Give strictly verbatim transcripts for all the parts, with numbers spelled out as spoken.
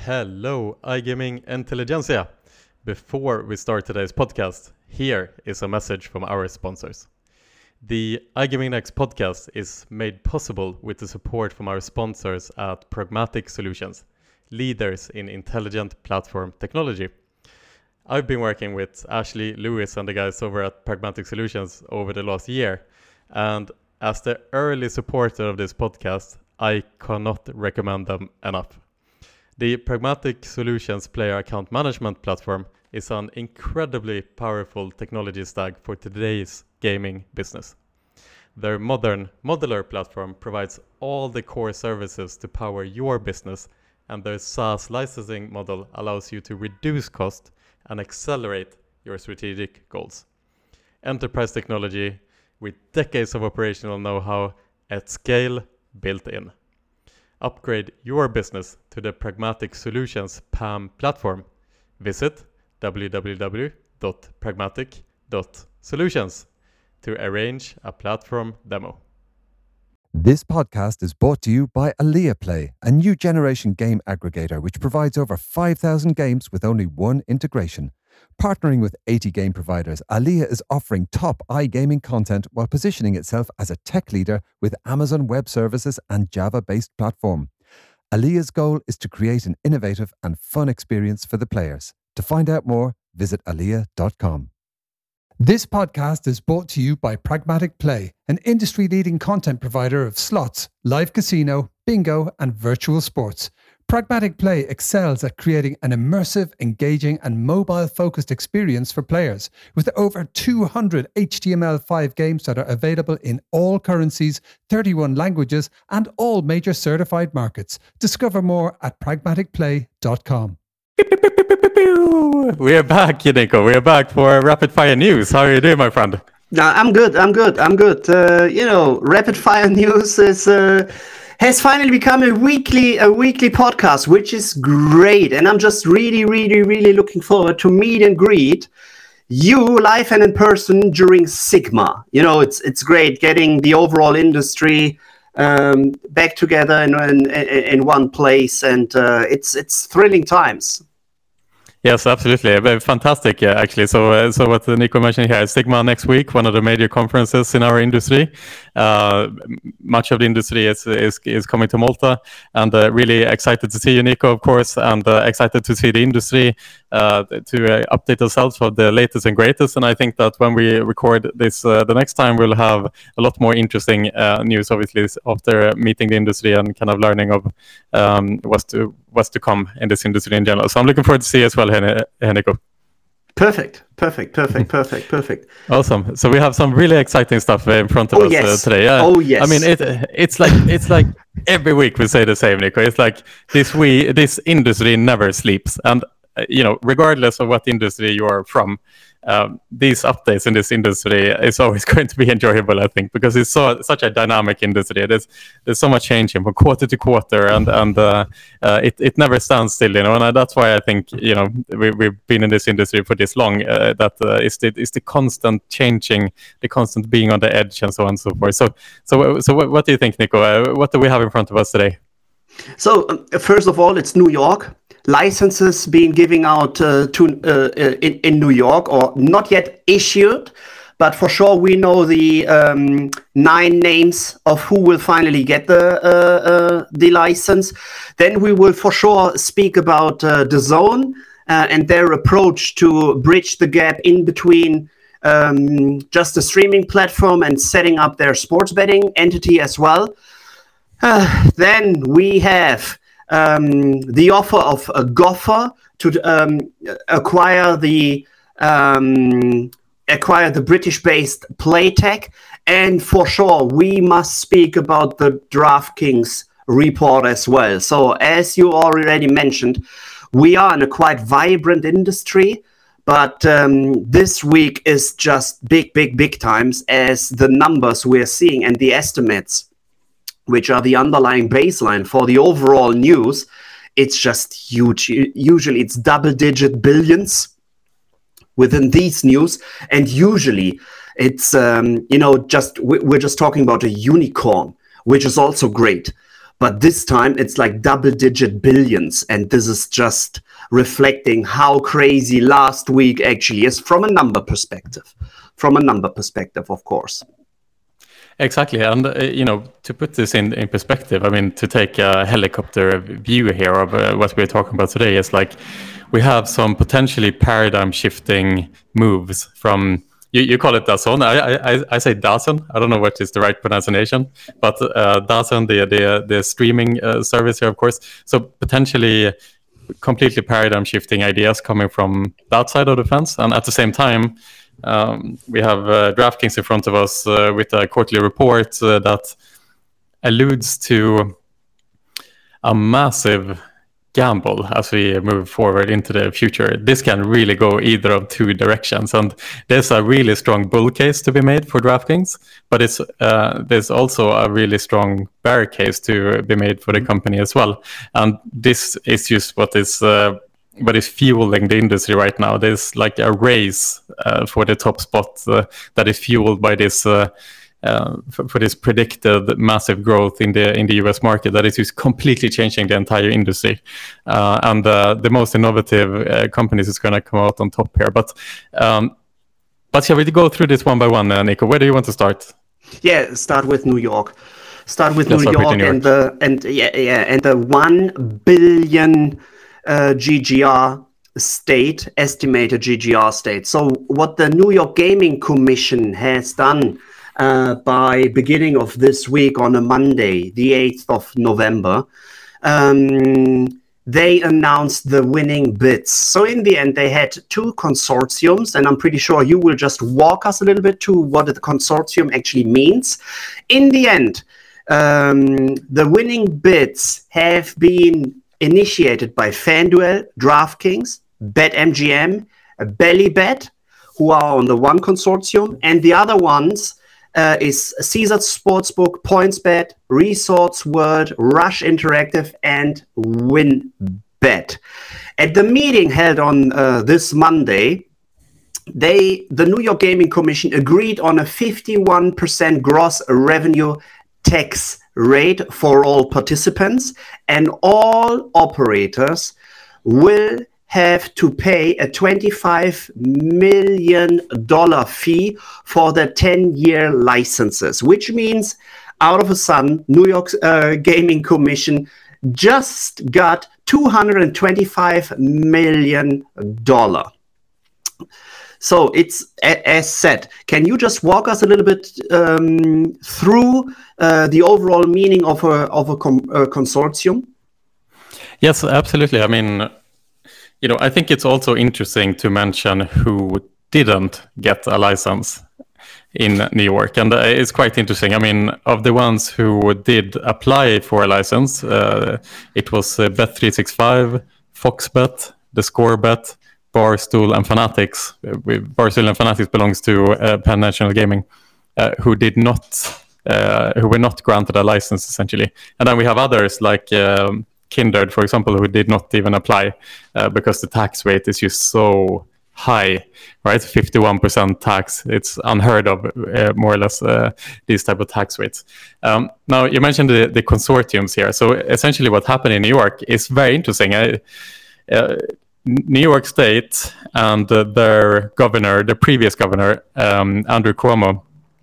Hello, iGaming Intelligentsia. Before we start today's podcast, here is a message from our sponsors. The iGaming Next podcast is made possible with the support from our sponsors at Pragmatic Solutions, leaders in intelligent platform technology. I've been working with Ashley, Lewis, and the guys over at Pragmatic Solutions over the last year, and as the early supporter of this podcast, I cannot recommend them enough. The Pragmatic Solutions player account management platform is an incredibly powerful technology stack for today's gaming business. Their modern modular platform provides all the core services to power your business, and their SaaS licensing model allows you to reduce cost and accelerate your strategic goals. Enterprise technology with decades of operational know-how at scale built in. Upgrade your business to the Pragmatic Solutions P A M platform. Visit w w w dot pragmatic dot solutions to arrange a platform demo. This podcast is brought to you by Alea Play, a new generation game aggregator which provides over five thousand games with only one integration. Partnering with eighty game providers, Alea is offering top iGaming content while positioning itself as a tech leader with Amazon Web Services and Java-based platform. Alea's goal is to create an innovative and fun experience for the players. To find out more, visit alea dot com. This podcast is brought to you by Pragmatic Play, an industry-leading content provider of slots, live casino, bingo, and virtual sports. Pragmatic Play excels at creating an immersive, engaging, and mobile-focused experience for players, with over two hundred H T M L five games that are available in all currencies, thirty-one languages, and all major certified markets. Discover more at pragmatic play dot com. We are back, Nico. We are back for rapid fire news. How are you doing, my friend? No, I'm good. I'm good. I'm good. Uh, you know, rapid fire news is uh, has finally become a weekly a weekly podcast, which is great. And I'm just really, really, really looking forward to meet and greet you live and in person during Sigma. You know, it's it's great getting the overall industry um, back together in in, in one place, and uh, it's it's thrilling times. Yes, absolutely. Fantastic, yeah, actually. So, uh, so what Nico mentioned here is Sigma next week, one of the major conferences in our industry. Uh, much of the industry is is, is coming to Malta, and uh, really excited to see you, Nico, of course, and uh, excited to see the industry, uh, to uh, update ourselves for the latest and greatest. And I think that when we record this uh, the next time, we'll have a lot more interesting uh, news, obviously, after meeting the industry and kind of learning of um, what's to what's to come in this industry in general. So I'm looking forward to see you as well, Nico. Perfect, perfect, perfect, perfect, perfect. Awesome. So we have some really exciting stuff in front of oh, us yes. uh, today. Yeah. Oh yes. I mean, it it's like it's like every week we say the same, Nico. It's like this we this industry never sleeps, and uh, you know, regardless of what industry you are from, um, these updates in this industry is always going to be enjoyable, I think, because it's so such a dynamic industry. There's there's so much changing from quarter to quarter, and and uh, uh, it it never stands still, you know. And that's why I think, you know, we we've been in this industry for this long. Uh, that uh, is the is the constant changing, the constant being on the edge, and so on and so forth. So so so what, what do you think, Nico? Uh, what do we have in front of us today? So um, first of all, it's New York. Licenses being given out uh, to uh, in, in New York, or not yet issued, but for sure we know the um, nine names of who will finally get the uh, uh, the license. Then we will for sure speak about uh, DAZN uh, and their approach to bridge the gap in between um, just a streaming platform and setting up their sports betting entity as well. Uh, then we have um, the offer of a Gopher to um, acquire the um, acquire the British-based Playtech, and for sure we must speak about the DraftKings report as well. So, as you already mentioned, we are in a quite vibrant industry, but um, this week is just big, big, big times, as the numbers we're seeing and the estimates, which are the underlying baseline for the overall news, it's just huge. Usually it's double-digit billions within these news, and usually it's, um, you know, just we're just talking about a unicorn, which is also great. But this time it's like double-digit billions, and this is just reflecting how crazy last week actually is from a number perspective. From a number perspective, of course. Exactly, and uh, you know, to put this in, in perspective, I mean, to take a helicopter view here of uh, what we're talking about today is like we have some potentially paradigm-shifting moves from. You, you call it DAZN. I, I I say DAZN. I don't know what is the right pronunciation, but uh, DAZN, the the the streaming uh, service here, of course. So potentially completely paradigm-shifting ideas coming from that side of the fence, and at the same time. Um, we have uh, DraftKings in front of us uh, with a quarterly report uh, that alludes to a massive gamble as we move forward into the future. This can really go either of two directions, and there's a really strong bull case to be made for DraftKings, but it's uh, there's also a really strong bear case to be made for the company as well. And this is just what is uh, what is fueling the industry right now. There's like a race uh, for the top spot uh, that is fueled by this uh, uh, for, for this predicted massive growth in the in the U S market that is just completely changing the entire industry. Uh, and uh, the most innovative uh, companies is going to come out on top here. But um, but shall we go through this one by one, uh, Nico? Where do you want to start? Yeah, start with New York. Start with Let's New start York, with New York and the and yeah yeah and the one billion. Uh, G G R state, estimated G G R state. So what the New York Gaming Commission has done uh, by beginning of this week on a Monday, the eighth of November, um, they announced the winning bids. So in the end, they had two consortiums, and I'm pretty sure you will just walk us a little bit to what the consortium actually means. In the end, um, the winning bids have been initiated by FanDuel, DraftKings, BetMGM, BellyBet, who are on the one consortium, and the other ones uh, is Caesars Sportsbook, PointsBet, Resorts World, Rush Interactive, and WinBet. At the meeting held on uh, this Monday, they, the New York Gaming Commission agreed on a fifty-one percent gross revenue tax rate for all participants, and all operators will have to pay a twenty-five million dollars fee for the ten-year licenses, which means out of a sudden, New York uh, Gaming Commission just got two hundred twenty-five million dollars. So it's, as said, can you just walk us a little bit um, through uh, the overall meaning of a, of a, com- a consortium? Yes, absolutely. I mean, you know, I think it's also interesting to mention who didn't get a license in New York. And uh, it's quite interesting. I mean, of the ones who did apply for a license, uh, it was uh, Bet three sixty-five, FoxBet, theScoreBet, Barstool and Fanatics. Barstool and Fanatics belongs to uh, Penn National Gaming, uh, who did not, uh, who were not granted a license essentially. And then we have others like um, Kindred, for example, who did not even apply uh, because the tax rate is just so high, right? fifty-one percent tax. It's unheard of, uh, more or less, uh, these type of tax rates. Um, now, you mentioned the, the consortiums here. So essentially what happened in New York is very interesting. I, uh, New York State and uh, their governor, the previous governor, um, Andrew Cuomo,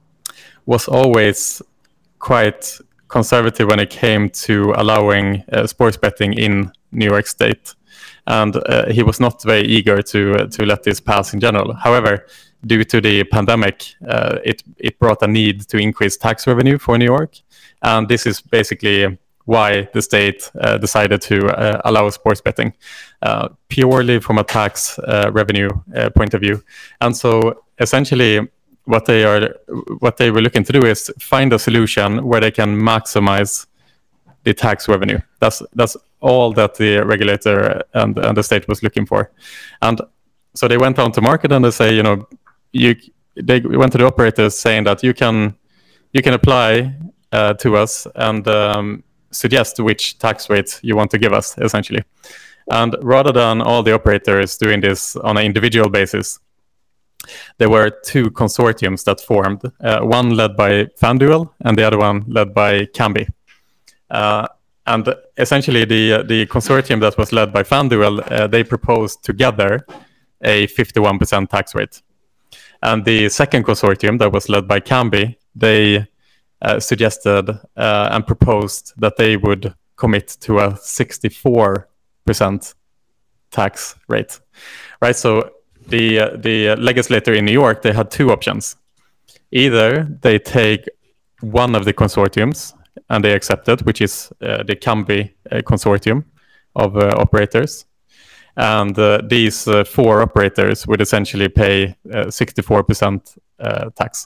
was always quite conservative when it came to allowing uh, sports betting in New York State. And uh, he was not very eager to uh, to let this pass in general. However, due to the pandemic, uh, it, it brought a need to increase tax revenue for New York. And this is basically why the state uh, decided to uh, allow sports betting, uh, purely from a tax uh, revenue uh, point of view. And so essentially what they are, what they were looking to do is find a solution where they can maximize the tax revenue. That's that's all that the regulator and, and the state was looking for. And so they went on to market and they say, you know, you they went to the operators saying that you can you can apply uh, to us and um, suggest which tax rate you want to give us, essentially. And rather than all the operators doing this on an individual basis, there were two consortiums that formed, uh, one led by FanDuel and the other one led by Kambi. Uh, and essentially the the consortium that was led by FanDuel, uh, they proposed together a fifty-one percent tax rate. And the second consortium that was led by Kambi, they uh, suggested uh, and proposed that they would commit to a sixty-four percent tax rate, right? So the uh, the legislator in New York, they had two options. Either they take one of the consortiums and they accept it, which is uh, the Kambi uh, consortium of uh, operators. And uh, these uh, four operators would essentially pay uh, sixty-four percent uh, tax.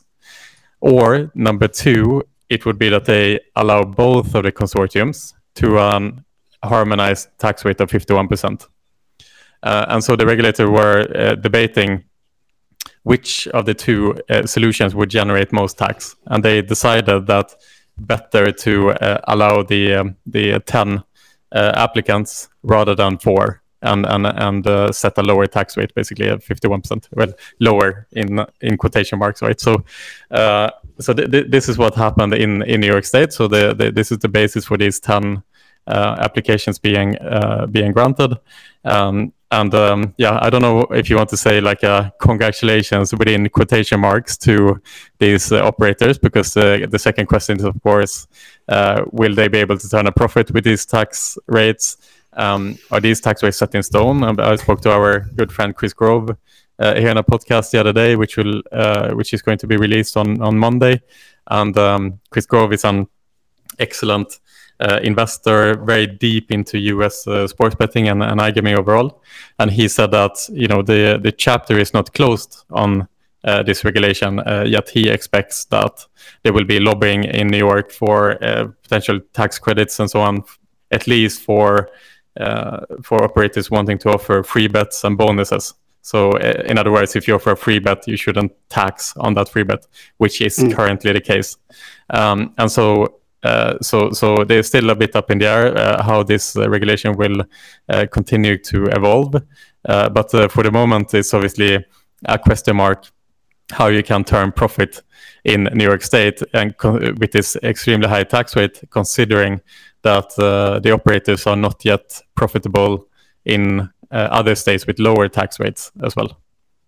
Or number two, it would be that they allow both of the consortiums to um, harmonized tax rate of fifty-one percent. Uh, and so the regulator were uh, debating which of the two uh, solutions would generate most tax. And they decided that better to uh, allow the, um, the ten uh, applicants rather than four. And and and uh, set a lower tax rate, basically at fifty-one percent. Well, lower in in quotation marks, right? So, uh, so th- th- this is what happened in, in New York State. So the, the this is the basis for these ten uh, applications being uh, being granted. Um, and um, yeah, I don't know if you want to say like uh, congratulations within quotation marks to these uh, operators, because uh, the second question is of course, uh, will they be able to turn a profit with these tax rates? Um, are these tax rates set in stone? Um, I spoke to our good friend Chris Grove uh, here in a podcast the other day, which will uh, which is going to be released on, on Monday. And um, Chris Grove is an excellent uh, investor, very deep into U S uh, sports betting and, and iGaming overall. And he said that you know the the chapter is not closed on uh, this regulation, uh, yet he expects that there will be lobbying in New York for uh, potential tax credits and so on, at least for Uh, for operators wanting to offer free bets and bonuses. So uh, in other words, if you offer a free bet, you shouldn't tax on that free bet, which is mm. currently the case. Um, and so uh, so so they're still a bit up in the air uh, how this uh, regulation will uh, continue to evolve. Uh, but uh, for the moment, it's obviously a question mark how you can turn profit in New York State and co- with this extremely high tax rate, considering that uh, the operators are not yet profitable in uh, other states with lower tax rates as well.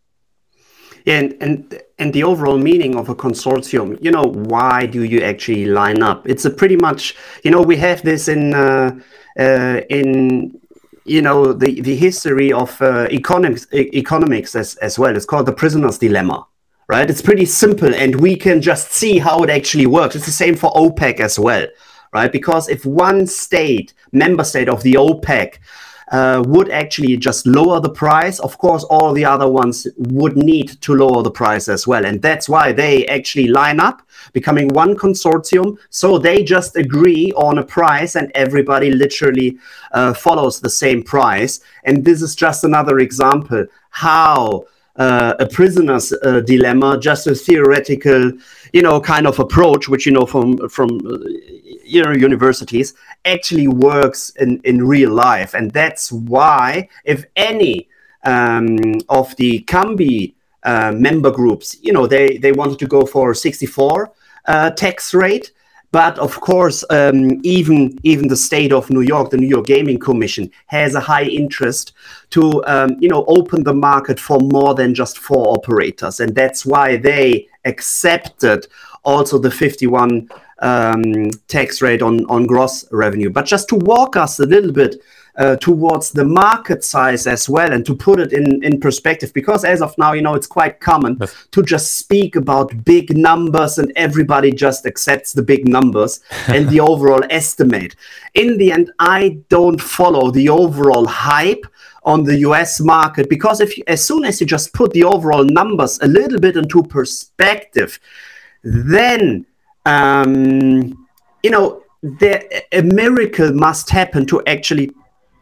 Yeah, and, and and the overall meaning of a consortium, you know, why do you actually line up? It's a pretty much, you know, we have this in uh, uh, in you know the the history of uh, economics economics as as well. It's called the prisoner's dilemma. Right? It's pretty simple, and we can just see how it actually works. It's the same for OPEC as well, right? Because if one state, member state of the OPEC, uh, would actually just lower the price, of course, all the other ones would need to lower the price as well. And that's why they actually line up, becoming one consortium. So they just agree on a price, and everybody literally uh, follows the same price. And this is just another example how Uh, a prisoner's uh, dilemma, just a theoretical, you know, kind of approach, which you know from from uh, you know universities, actually works in in real life, and that's why if any um, of the Kambi uh, member groups, you know, they they wanted to go for sixty-four uh, tax rate. But of course, um, even even the state of New York, the New York Gaming Commission, has a high interest to um, you know open the market for more than just four operators, and that's why they accepted also the fifty-one um, tax rate on on gross revenue. But just to walk us a little bit uh, towards the market size as well, and to put it in in perspective, because as of now, you know, it's quite common yes. to just speak about big numbers, and everybody just accepts the big numbers and the overall estimate. In the end, I don't follow the overall hype on the U S market, because if you, as soon as you just put the overall numbers a little bit into perspective, then um, you know there, a miracle must happen to actually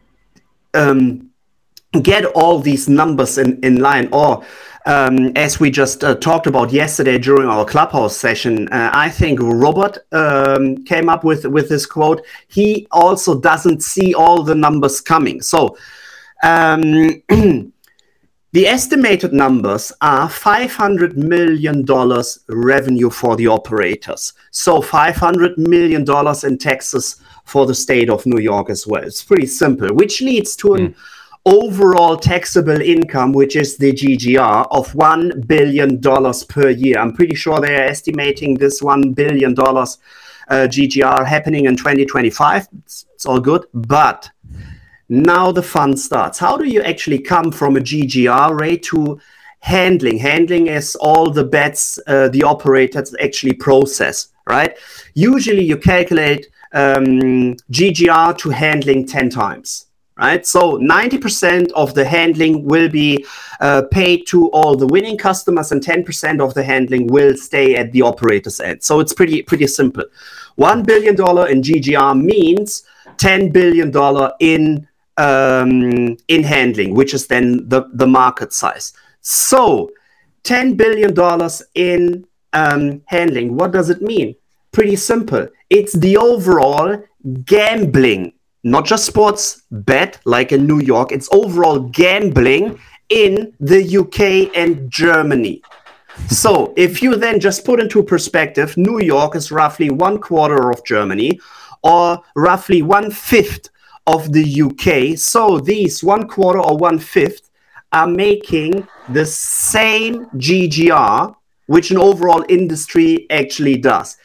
Um, get all these numbers in, in line, or um, as we just uh, talked about yesterday during our Clubhouse session, uh, I think Robert um, came up with, with this quote. He also doesn't see all the numbers coming. So um, the estimated numbers are five hundred million dollars revenue for the operators. So five hundred million dollars in taxes for the state of New York as well. It's pretty simple, which leads to an Mm. overall taxable income, which is the G G R, of one billion dollars per year. I'm pretty sure they are estimating this one billion dollars uh, G G R happening in twenty twenty-five. It's, it's all good, but now the fun starts. How do you actually come from a G G R rate to handling? Handling is all the bets uh, the operators actually process, right? Usually you calculate um, G G R to handling ten times. Right, so ninety percent of the handling will be uh, paid to all the winning customers, and ten percent of the handling will stay at the operator's end. So it's pretty pretty simple. One billion dollar in G G R means ten billion dollar in um, in handling, which is then the the market size. So ten billion dollars in um, handling. What does it mean? Pretty simple. It's the overall gambling. Not just sports bet like in New York, it's overall gambling in the U K and Germany. So if you then just put into perspective, New York is roughly one quarter of Germany, or roughly one fifth of the U K. So these one quarter or one fifth are making the same G G R, which an overall industry actually does.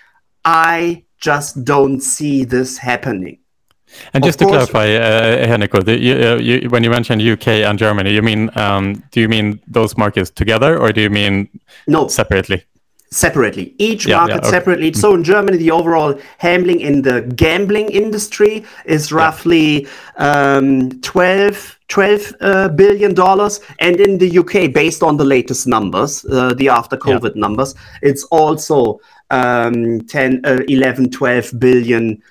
I just don't see this happening. And just Of to course- clarify, uh, here, Nico, the, you, uh, you, when you mentioned U K and Germany, you mean um, do you mean those markets together, or do you mean No, separately? separately. Each Yeah, market yeah, okay. separately. So in Germany, the overall handling in the gambling industry is roughly um, twelve, twelve uh, billion dollars, and in the U K, based on the latest numbers, uh, the after COVID numbers, it's also um, ten, uh, eleven, twelve billion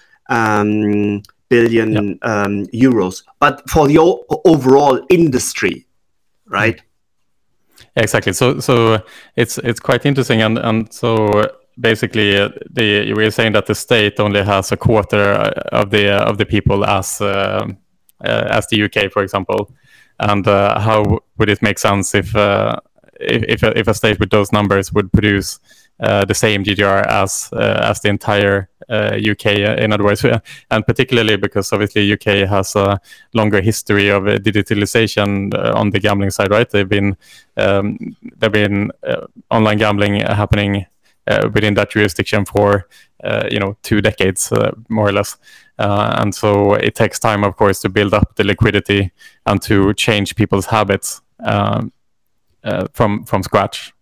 um, billion um, euros. But for the o- overall industry, right? Exactly. So, so it's it's quite interesting, and and so basically, uh, the you were saying that the state only has a quarter of the uh, of the people as uh, uh, as the U K, for example, and uh, how would it make sense if uh, if if a, if a state with those numbers would produce uh, the same G D R as uh, as the entire uh, U K, uh, in other words, and particularly because obviously U K has a longer history of uh, digitalization uh, on the gambling side, right? They've been um, there've been uh, online gambling happening uh, within that jurisdiction for uh, you know two decades, uh, more or less, uh, and so it takes time, of course, to build up the liquidity and to change people's habits um, uh, from from scratch.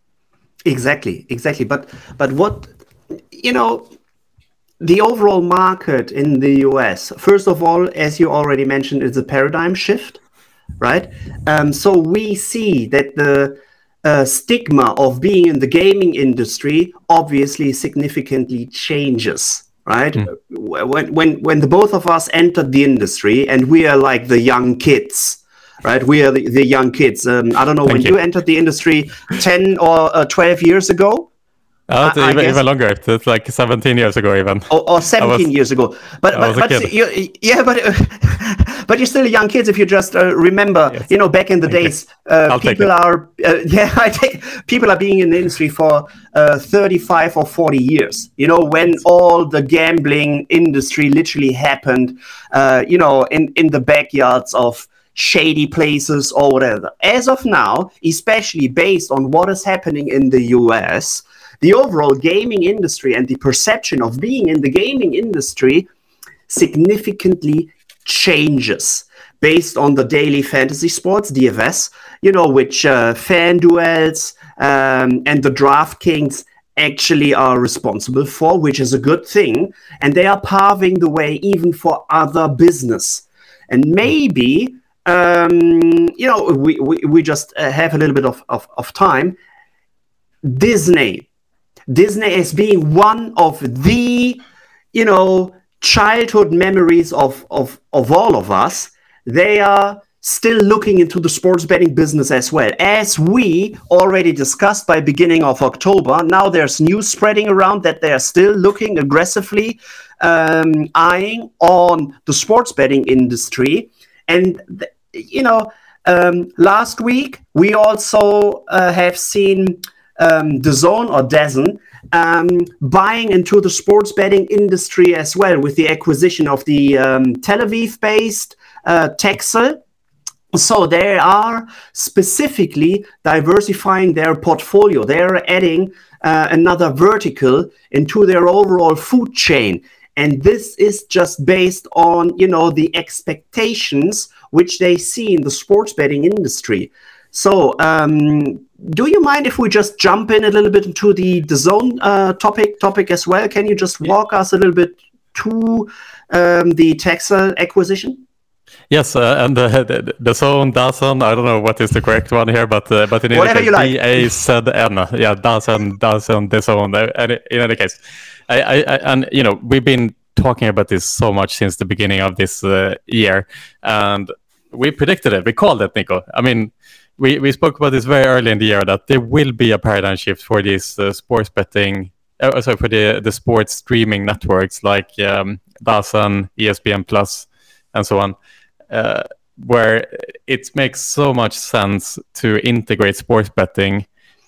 Exactly, exactly. But but what, you know, the overall market in the U S, first of all, as you already mentioned, is a paradigm shift, right? Um, so we see that the uh, stigma of being in the gaming industry obviously significantly changes, right? Mm. When when when the both of us entered the industry, and we are like the young kids. Right, we are the, the young kids. Um, I don't know, Thank when you. you entered the industry ten or uh, twelve years ago, Uh, it's I- I even, guess- even longer. It's like seventeen years ago, even. or, or seventeen was- years ago. But I but, was a but kid. you, yeah, but uh, but you're still young kids if you just uh, remember. Yes. You know, back in the Thank you. days, uh, I'll take people it. are uh, yeah, I take, people are being in the industry for uh, thirty-five or forty years. You know, when all the gambling industry literally happened. Uh, you know, in in the backyards of shady places or whatever. As of now, especially based on what is happening in the U S, the overall gaming industry and the perception of being in the gaming industry significantly changes based on the daily fantasy sports, D F S, you know, which uh, FanDuels um, and the DraftKings actually are responsible for, which is a good thing. And they are paving the way even for other business. And maybe, um, you know, we, we, we just uh, have a little bit of, of, of time. Disney. Disney as being one of the, you know, childhood memories of, of, of all of us. They are still looking into the sports betting business as well. As we already discussed by beginning of October, now there's news spreading around that they are still looking aggressively, um, eyeing on the sports betting industry. And, th- you know, um, last week we also uh, have seen um, DAZN or DAZN um, buying into the sports betting industry as well with the acquisition of the um, Tel Aviv-based uh, Texel. So they are specifically diversifying their portfolio. They're adding uh, another vertical into their overall food chain. And this is just based on, you know, the expectations which they see in the sports betting industry. So um, do you mind if we just jump in a little bit into the DAZN uh, topic topic as well? Can you just walk us a little bit to um, the Texel acquisition? Yes, uh, and uh, the DAZN, DAZN, I don't know what is the correct one here, but uh, but in Whatever any case, you like. D A Z N, yeah, DAZN, DAZN, DAZN. Uh, in any case, I, I, I, and you know, we've been talking about this so much since the beginning of this uh, year, and we predicted it. We called it, Nico. I mean, we we spoke about this very early in the year that there will be a paradigm shift for these uh, sports betting. Uh, sorry, for the the sports streaming networks like um, DAZN, E S P N Plus, and so on. Uh, where it makes so much sense to integrate sports betting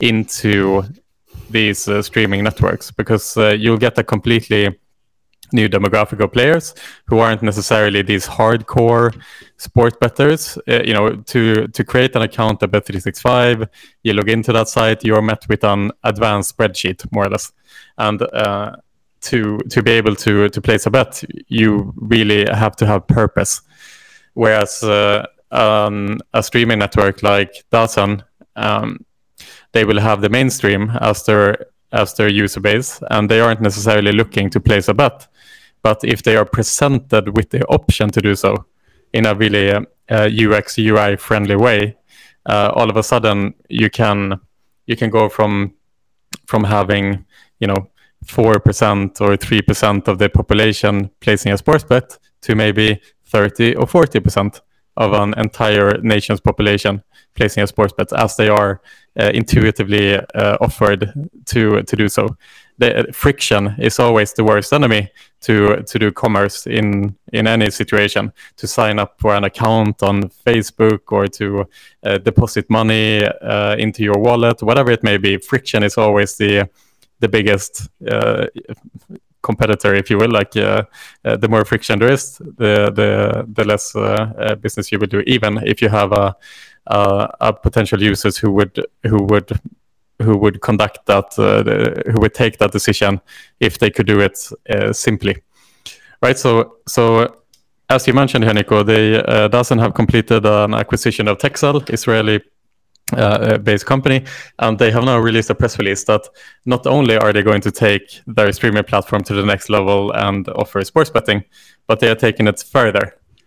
into these uh, streaming networks, because uh, you'll get a completely new demographic of players who aren't necessarily these hardcore sport bettors. Uh, you know, to to create an account at Bet three sixty-five, you log into that site, you're met with an advanced spreadsheet, more or less, and uh, to to be able to to place a bet, you really have to have purpose. Whereas uh, um, a streaming network like DAZN, um, they will have the mainstream as their as their user base, and they aren't necessarily looking to place a bet. But if they are presented with the option to do so in a really uh, U X U I friendly way, uh, all of a sudden you can you can go from from having, you know, four percent or three percent of the population placing a sports bet to maybe thirty or forty percent of an entire nation's population placing a sports bet, as they are uh, intuitively uh, offered to to do so. The uh, friction is always the worst enemy to to do commerce in in any situation. To sign up for an account on Facebook or to uh, deposit money uh, into your wallet, whatever it may be, friction is always the the biggest uh, competitor, if you will. Like uh, uh, the more friction there is, the the the less uh, uh, business you will do. Even if you have a, a, a potential users who would who would who would conduct that, uh, the, who would take that decision if they could do it uh, simply, right? So so as you mentioned here, Nico, they uh, DAZN have completed an acquisition of Texel, Israeli Uh, based company, and they have now released a press release that not only are they going to take their streaming platform to the next level and offer sports betting, but they are taking it further.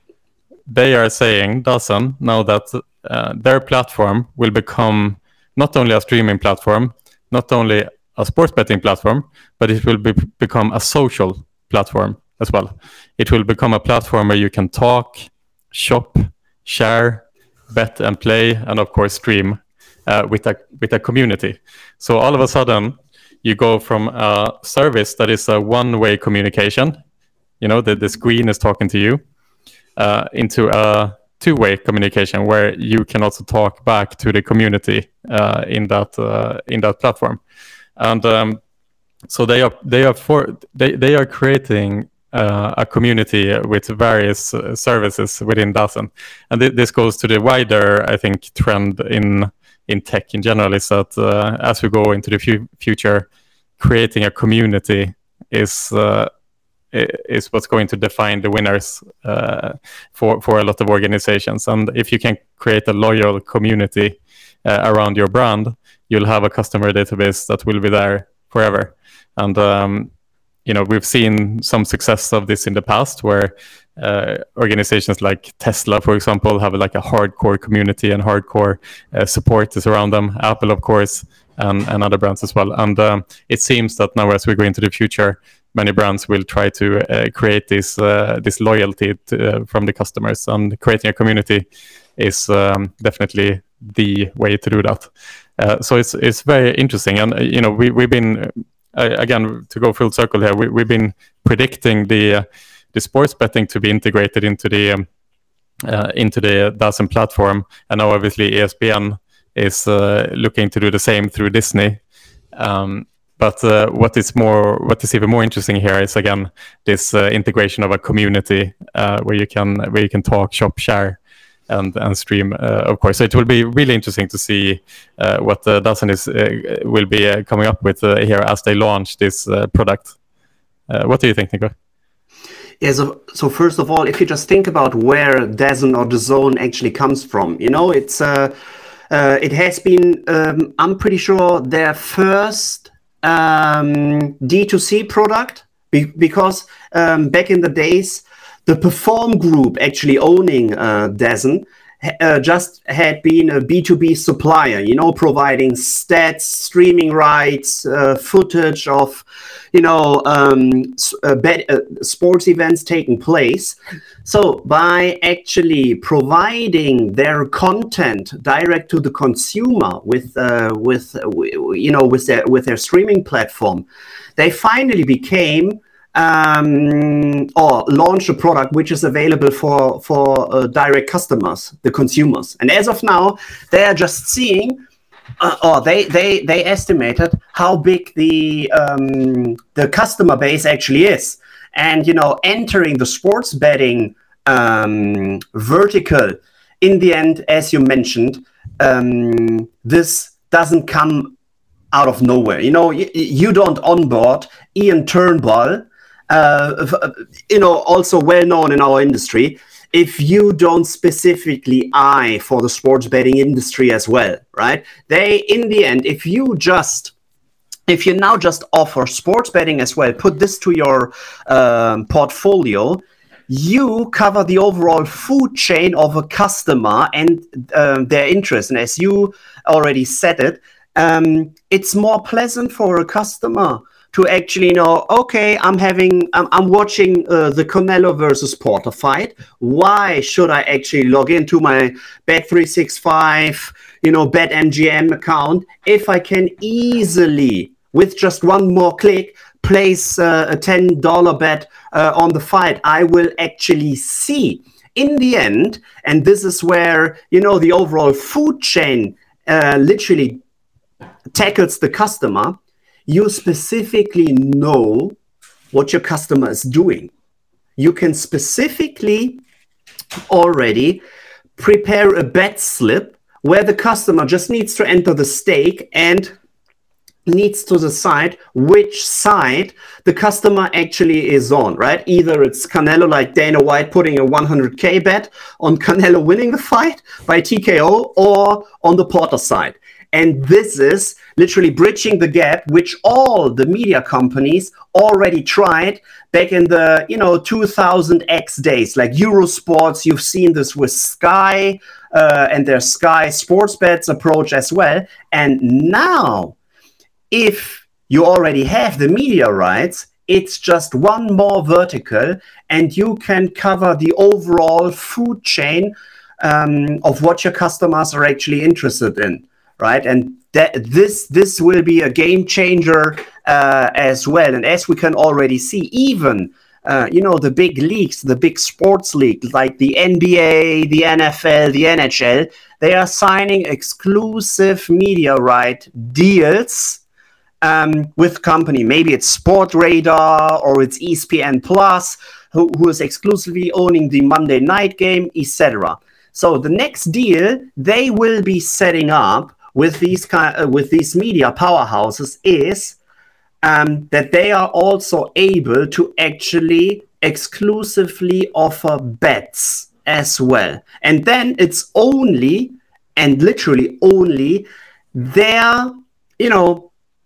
They are saying, DAZN, now that uh, their platform will become not only a streaming platform, not only a sports betting platform, but it will be, become a social platform as well. It will become a platform where you can talk, shop, share, bet and play, and of course stream uh, with a with a community. So all of a sudden you go from a service that is a one-way communication, you know, the, the screen is talking to you, uh, into a two-way communication where you can also talk back to the community uh, in that uh, in that platform. And um, so they are they are for they, they are creating Uh, a community with various uh, services within DAZN. And th this goes to the wider, I think, trend in in tech in general, is that uh, as we go into the fu future, creating a community is uh, is what's going to define the winners uh, for, for a lot of organizations. And if you can create a loyal community uh, around your brand, you'll have a customer database that will be there forever. And um, you know, we've seen some success of this in the past, where uh, organizations like Tesla, for example, have like a hardcore community and hardcore uh, support is around them. Apple, of course, and, and other brands as well. And um, it seems that now, as we go into the future, many brands will try to uh, create this uh, this loyalty to, uh, from the customers, and creating a community is um, definitely the way to do that. Uh, so it's it's very interesting, and uh, you know, we we've been. Uh, again, to go full circle here, we, we've been predicting the uh, the sports betting to be integrated into the um, uh, into the DAZN platform, and now obviously E S P N is uh, looking to do the same through Disney. Um, but uh, what is more, what is even more interesting here is again this uh, integration of a community uh, where you can where you can talk, shop, share, and and stream. Uh, of course, so it will be really interesting to see uh, what uh, Dozen is uh, will be uh, coming up with uh, here as they launch this uh, product. Uh, what do you think, Nico? Yeah, so, so first of all, if you just think about where DAZN or DAZN actually comes from, you know, it's uh, uh, it has been, um, I'm pretty sure, their first um, D two C product, be- because um, back in the days, the Perform Group actually owning uh, DAZN uh, just had been a B two B supplier, you know, providing stats, streaming rights, uh, footage of, you know, um, uh, bet, uh, sports events taking place. So by actually providing their content direct to the consumer with, uh, with, uh, you know, with their with their streaming platform, they finally became um, or launched a product which is available for for uh, direct customers, the consumers. And as of now, they are just seeing. Uh, or they, they they estimated how big the um, the customer base actually is, and you know, entering the sports betting um, vertical. In the end, as you mentioned, um, this doesn't come out of nowhere. You know, you, you don't onboard Ian Turnbull, uh, you know, also well known in our industry, if you don't specifically eye for the sports betting industry as well, right? They, in the end, if you just, if you now just offer sports betting as well, put this to your um, portfolio, you cover the overall food chain of a customer and uh, their interest. And as you already said it, um, it's more pleasant for a customer to actually know, okay, I'm having, I'm, I'm watching uh, the Canelo versus Porter fight. Why should I actually log into my Bet three sixty-five, you know, BetMGM account if I can easily, with just one more click, place uh, a ten dollar bet uh, on the fight? I will actually see in the end, and this is where, you know, the overall food chain uh, literally tackles the customer. You specifically know what your customer is doing. You can specifically already prepare a bet slip where the customer just needs to enter the stake and needs to decide which side the customer actually is on, right? Either it's Canelo, like Dana White putting a one hundred K bet on Canelo winning the fight by T K O, or on the Porter side. And this is literally bridging the gap, which all the media companies already tried back in the, you know, two thousand X days, like Eurosports. You've seen this with Sky uh, and their Sky Sports Bets approach as well. And now, if you already have the media rights, it's just one more vertical, and you can cover the overall food chain um, of what your customers are actually interested in. Right, and that this this will be a game changer uh, as well. And as we can already see, even uh, you know, the big leagues, the big sports leagues like the N B A, the N F L, the N H L, they are signing exclusive media right deals um, with company. Maybe it's Sportradar or it's E S P N Plus, who, who is exclusively owning the Monday night game, et cetera. So the next deal they will be setting up with these kind, uh, with these media powerhouses is um, that they are also able to actually exclusively offer bets as well. And then it's only, and literally only, their, you know,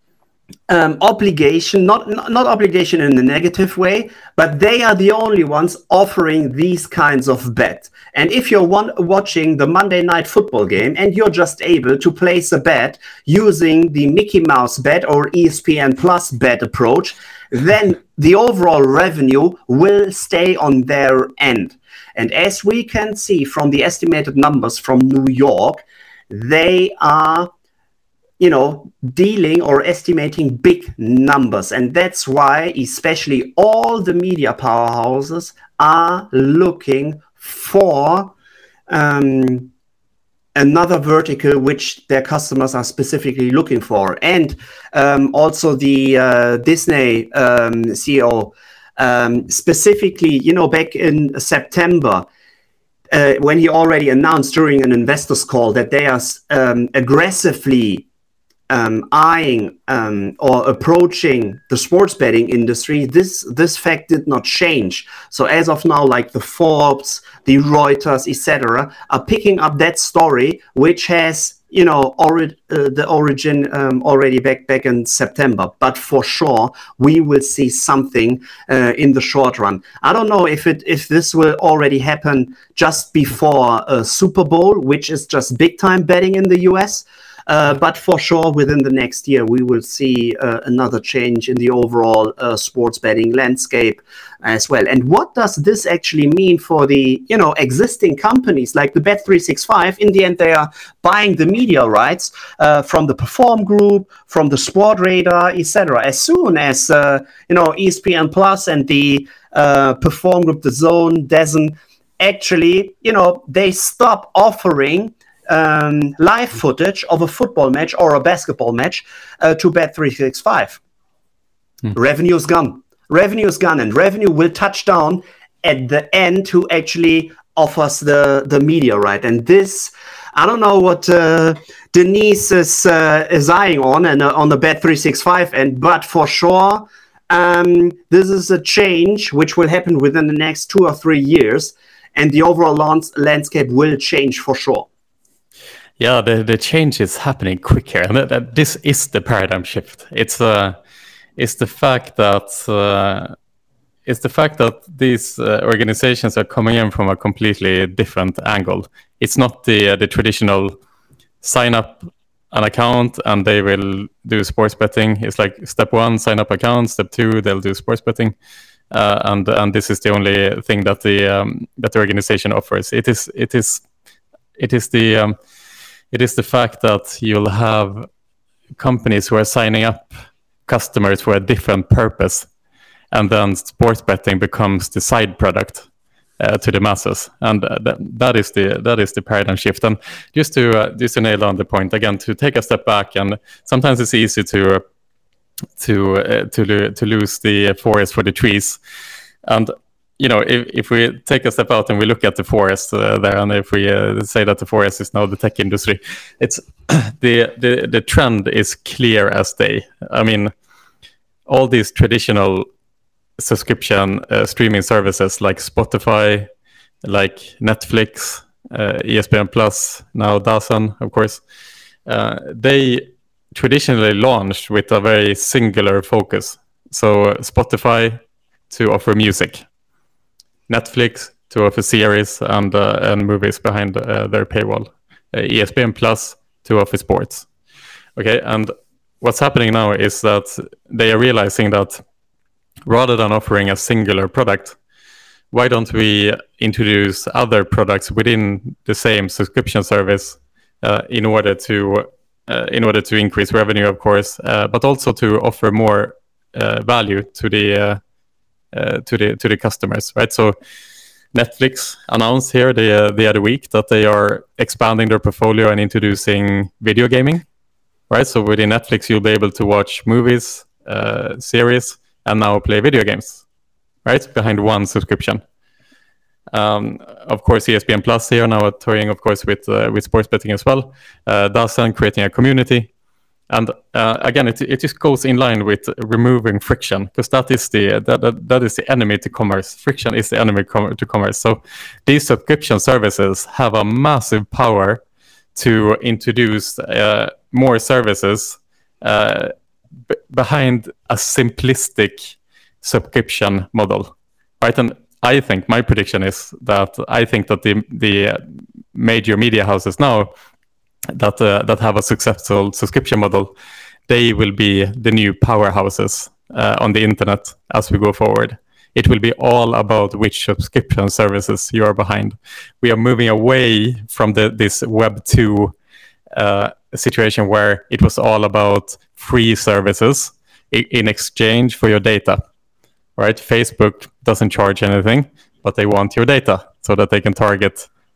um, obligation, not, not not obligation in a negative way, but they are the only ones offering these kinds of bets. And if you're one, watching the Monday Night Football game and you're just able to place a bet using the Mickey Mouse bet or E S P N Plus bet approach, then the overall revenue will stay on their end. And as we can see from the estimated numbers from New York, they are, you know, dealing or estimating big numbers. And that's why especially all the media powerhouses are looking for um, another vertical which their customers are specifically looking for. And um, also the uh, Disney um, C E O, um, specifically, you know, back in September, uh, when he already announced during an investors call that they are um, aggressively Um, eyeing um, or approaching the sports betting industry, this this fact did not change. So as of now, like the Forbes, the Reuters, et cetera, are picking up that story, which has, you know, ori- uh, the origin um, already back back in September. But for sure, we will see something uh, in the short run. I don't know if it if this will already happen just before uh, Super Bowl, which is just big time betting in the U S. Uh, but for sure, within the next year, we will see uh, another change in the overall uh, sports betting landscape as well. And what does this actually mean for the, you know, existing companies like the Bet three sixty-five? In the end, they are buying the media rights uh, from the Perform Group, from the Sportradar, et cetera. As soon as uh, you know, E S P N Plus and the uh, Perform Group, the Zone, DAZN, actually, you know, they stop offering Um, live footage of a football match or a basketball match uh, to Bet three sixty-five. Hmm. Revenue is gone. Revenue is gone, and revenue will touch down at the end who actually offers the, the media right. And this, I don't know what uh, Denise is uh, is eyeing on and uh, on the Bet three sixty-five end, but for sure, um, this is a change which will happen within the next two or three years, and the overall lands- landscape will change for sure. Yeah, the, the change is happening quick here, and that, that this is the paradigm shift. It's uh, it's the fact that uh, it's the fact that these uh, organizations are coming in from a completely different angle. It's not the uh, the traditional sign up an account and they will do sports betting. It's like step one, sign up account. Step two, they'll do sports betting, uh, and and this is the only thing that the um, that the organization offers. It is it is it is the um, It is the fact that you'll have companies who are signing up customers for a different purpose, and then sports betting becomes the side product uh, to the masses, and uh, that, that is the that is the paradigm shift. And just to uh, just to nail on the point again, to take a step back, and sometimes it's easy to uh, to uh, to lo- to lose the forest for the trees, and you know, if, if we take a step out and we look at the forest uh, there, and if we uh, say that the forest is now the tech industry, it's the, the the trend is clear as day. I mean, all these traditional subscription uh, streaming services like Spotify, like Netflix, uh, E S P N Plus, now DAZN, of course, uh, they traditionally launched with a very singular focus. So Spotify to offer music, Netflix to offer series and uh, and movies behind uh, their paywall, uh, E S P N Plus to offer sports. Okay, and what's happening now is that they are realizing that rather than offering a singular product, why don't we introduce other products within the same subscription service uh, in order to uh, in order to increase revenue, of course, uh, but also to offer more uh, value to the uh, Uh, to the to the customers, right? So Netflix announced here the uh, the other week that they are expanding their portfolio and introducing video gaming, right? So within Netflix, you'll be able to watch movies, uh, series, and now play video games, right? Behind one subscription. Um, of course, E S P N Plus here now toying, of course, with uh, with sports betting as well. Uh, DAZN creating a community. And uh, again, it it just goes in line with removing friction, because that is the that, that that is the enemy to commerce. Friction is the enemy com- to commerce. So these subscription services have a massive power to introduce uh, more services uh, b- behind a simplistic subscription model, right? And I think my prediction is that I think that the the major media houses now that uh, that have a successful subscription model, they will be the new powerhouses uh, on the internet as we go forward. It will be all about which subscription services you are behind. We are moving away from the, this Web two uh, situation where it was all about free services in, in exchange for your data, right? Facebook doesn't charge anything, but they want your data so that they can target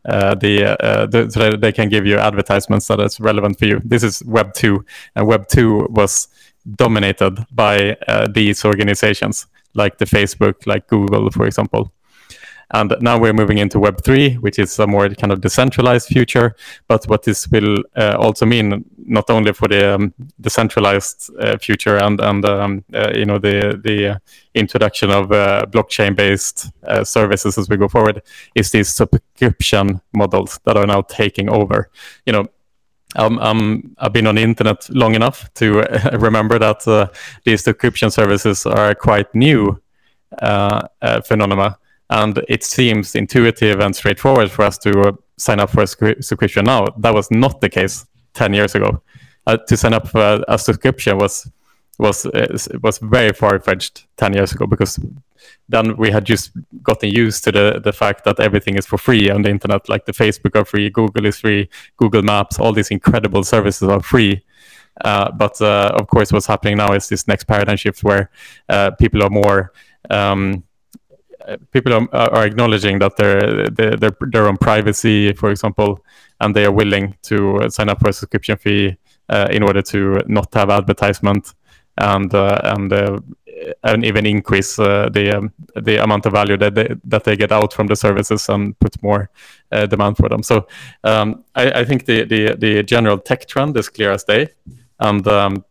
uh, the, uh, the so that they can give you advertisements that is relevant for you. This is Web two, and Web two was dominated by uh, these organizations, like the Facebook, like Google, for example. And now we're moving into Web three, which is a more kind of decentralized future. But what this will uh, also mean, not only for the um, decentralized uh, future and and um, uh, you know the the uh, introduction of uh, blockchain-based uh, services as we go forward, is these subscription models that are now taking over. You know, Um, um, I've been on the internet long enough to uh, remember that uh, these subscription services are quite new uh, uh, phenomena, and it seems intuitive and straightforward for us to uh, sign up for a subscription now. That was not the case ten years ago. Uh, to sign up for a, a subscription was was uh, was very far-fetched ten years ago, because then we had just gotten used to the, the fact that everything is for free on the internet, like the Facebook are free, Google is free, Google Maps, all these incredible services are free. Uh, but uh, of course, what's happening now is this next paradigm shift where uh, people are more, um, people are, are acknowledging that they're, they're, they're their own privacy, for example, and they are willing to sign up for a subscription fee uh, in order to not have advertisement and uh, and uh, and even increase uh, the um, the amount of value that they that they get out from the services and put more uh, demand for them. So um, I, I think the, the the general tech trend is clear as day, and um,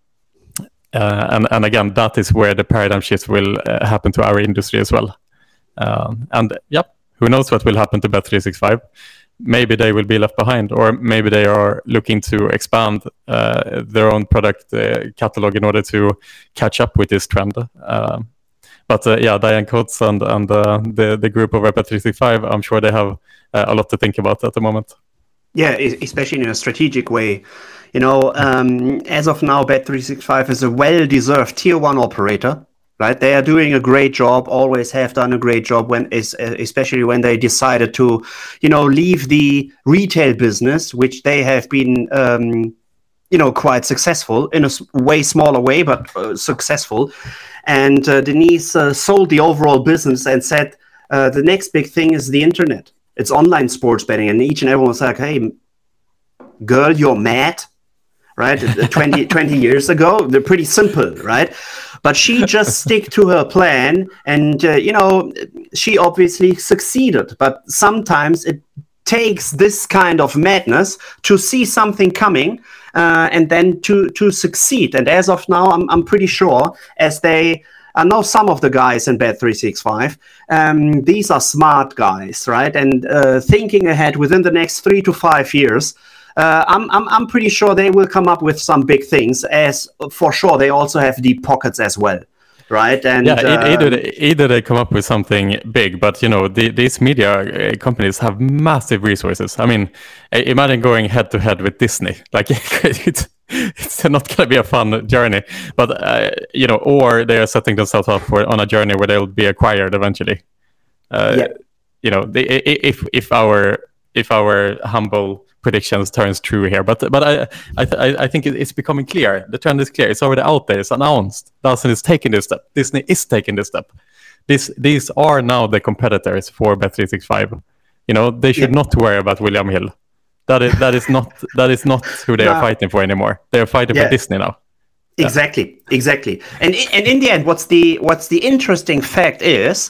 uh, and and again, that is where the paradigm shift will uh, happen to our industry as well. Um, and yeah, who knows what will happen to Bet three sixty-five? Maybe they will be left behind, or maybe they are looking to expand uh, their own product uh, catalog in order to catch up with this trend. Uh, but uh, yeah, Diane Coates and, and uh, the, the group over at Bet three sixty-five, I'm sure they have uh, a lot to think about at the moment. Yeah, especially in a strategic way. You know, um, as of now, Bet three sixty-five is a well-deserved tier one operator. Right, they are doing a great job. Always have done a great job when, is especially when they decided to, you know, leave the retail business, which they have been, um, you know, quite successful in a way smaller way, but uh, successful. And uh, Denise uh, sold the overall business and said uh, the next big thing is the internet. It's online sports betting, and each and everyone was like, "Hey, girl, you're mad." Right, twenty, twenty years ago, they're pretty simple, right? But she just stick to her plan, and uh, you know, she obviously succeeded. But sometimes it takes this kind of madness to see something coming, uh, and then to to succeed. And as of now, I'm I'm pretty sure, as they. I know some of the guys in Bet three sixty-five. Um, these are smart guys, right? And uh, thinking ahead within the next three to five years. Uh, I'm, I'm I'm pretty sure they will come up with some big things, as for sure they also have deep pockets as well, right? And yeah, uh, either they, either they come up with something big, but you know the, these media companies have massive resources. I mean, imagine going head to head with Disney. Like it's it's not going to be a fun journey, but uh, you know, or they are setting themselves up for on a journey where they'll be acquired eventually. Uh, yeah. You know, they, if if our if our humble predictions turns true here, but but I I I think it's becoming clear. The trend is clear. It's already out there. It's announced. Dawson is taking this step. Disney is taking this step. This these are now the competitors for Bet three sixty-five. You know, they should yeah. not worry about William Hill. That is that is not that is not who they no. are fighting for anymore. They are fighting yeah. for Disney now. Exactly, yeah. exactly. And and in the end, what's the what's the interesting fact is,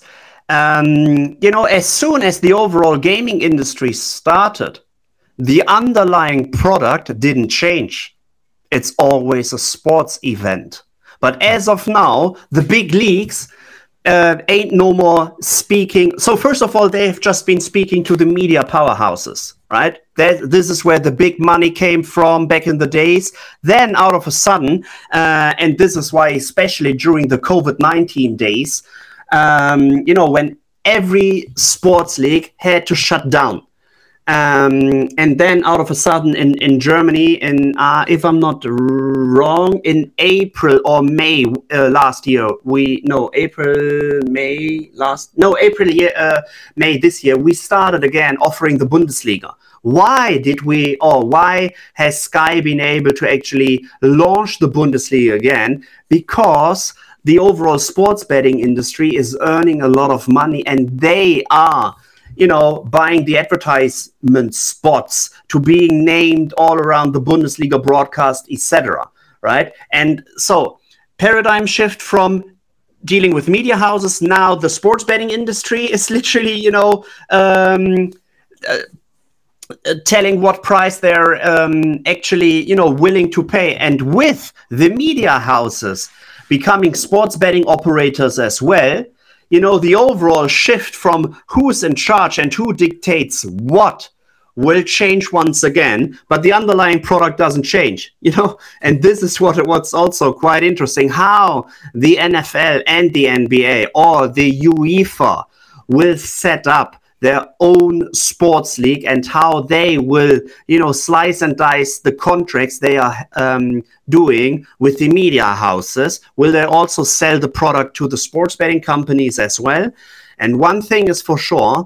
um, you know, as soon as the overall gaming industry started, the underlying product didn't change. It's always a sports event. But as of now, the big leagues uh, ain't no more speaking. So first of all, they've just been speaking to the media powerhouses, right? That, this is where the big money came from back in the days. Then out of a sudden, uh, and this is why especially during the COVID nineteen days, um, you know, when every sports league had to shut down. Um, and then out of a sudden in, in Germany, in, uh, if I'm not wrong, in April or May uh, last year, we, no, April, May last, no, April, year, uh, May this year, we started again offering the Bundesliga. Why did we, or why has Sky been able to actually launch the Bundesliga again? Because the overall sports betting industry is earning a lot of money, and they are you know, buying the advertisement spots to being named all around the Bundesliga broadcast, et cetera. Right? And so paradigm shift from dealing with media houses. Now the sports betting industry is literally, you know, um, uh, uh, telling what price they're um, actually, you know, willing to pay. And with the media houses becoming sports betting operators as well, you know, the overall shift from who's in charge and who dictates what will change once again, but the underlying product doesn't change, you know. And this is what what's also quite interesting, how the N F L and the N B A or the UEFA will set up their own sports league and how they will, you know, slice and dice the contracts they are um, doing with the media houses. Will they also sell the product to the sports betting companies as well? And one thing is for sure,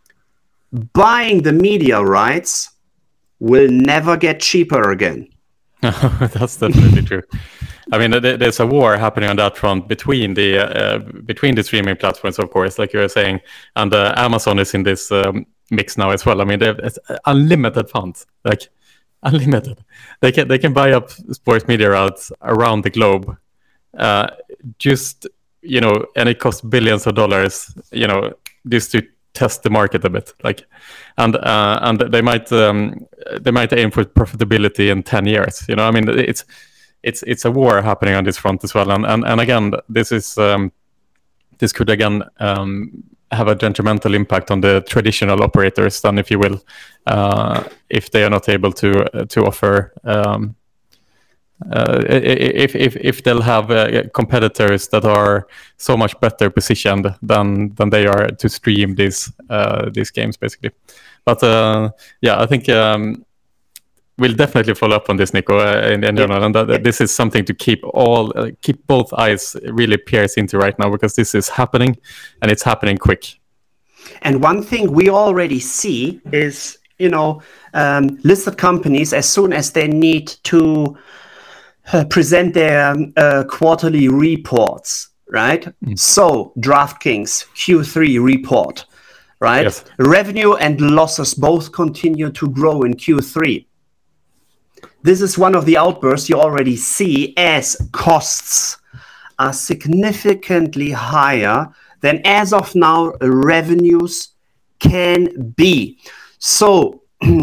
buying the media rights will never get cheaper again. That's definitely true. I mean, there's a war happening on that front between the uh, between the streaming platforms, of course, like you were saying, and uh, Amazon is in this um, mix now as well. I mean, they have unlimited funds, like unlimited. They can they can buy up sports media rights around the globe, uh, just you know, and it costs billions of dollars, you know, just to test the market a bit, like, and uh, and they might um, they might aim for profitability in ten years. You know, I mean, it's it's it's a war happening on this front as well. And and, and again, this is um, this could again um, have a detrimental impact on the traditional operators, then, if you will, uh, if they are not able to uh, to offer. Um, Uh, if if if they'll have uh, competitors that are so much better positioned than than they are to stream these uh, these games, basically. But uh, yeah, I think um, we'll definitely follow up on this, Nico, uh, in, in general, and that, this is something to keep all uh, keep both eyes really pierced into right now, because this is happening, and it's happening quick. And one thing we already see is, you know, um, listed companies, as soon as they need to Uh, present their uh, quarterly reports, right? Mm. So DraftKings Q three report, right? Yes. Revenue and losses both continue to grow in Q three. This is one of the outbursts you already see, as costs are significantly higher than as of now revenues can be. So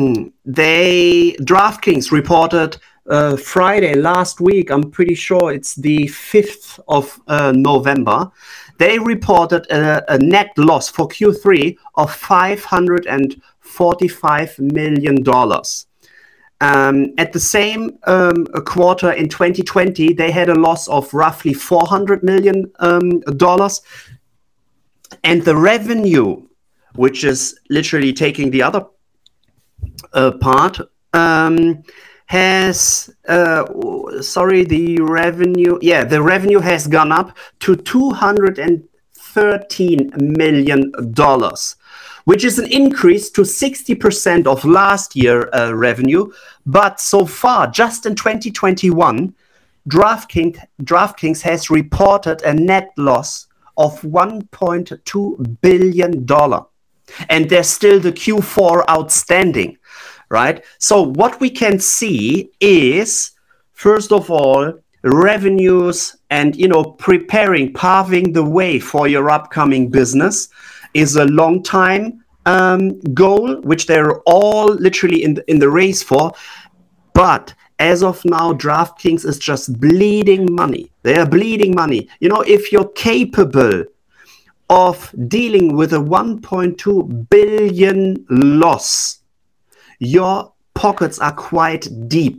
they DraftKings reported Uh, Friday last week, I'm pretty sure it's the fifth of uh, November, they reported a, a net loss for Q three of five hundred forty-five million dollars. Um, at the same um, quarter in twenty twenty, they had a loss of roughly four hundred million dollars. Um, and the revenue, which is literally taking the other uh, part, um, has, uh, sorry, the revenue, yeah, the revenue has gone up to two hundred thirteen million dollars, which is an increase to sixty percent of last year uh, revenue. But so far, just in twenty twenty-one, DraftKings, DraftKings has reported a net loss of one point two billion dollars. And there's still the Q four outstanding. Right? So what we can see is, first of all, revenues and, you know, preparing, paving the way for your upcoming business is a long time um, goal, which they're all literally in the, in the race for. But as of now, DraftKings is just bleeding money. They are bleeding money. You know, if you're capable of dealing with a one point two billion loss, your pockets are quite deep.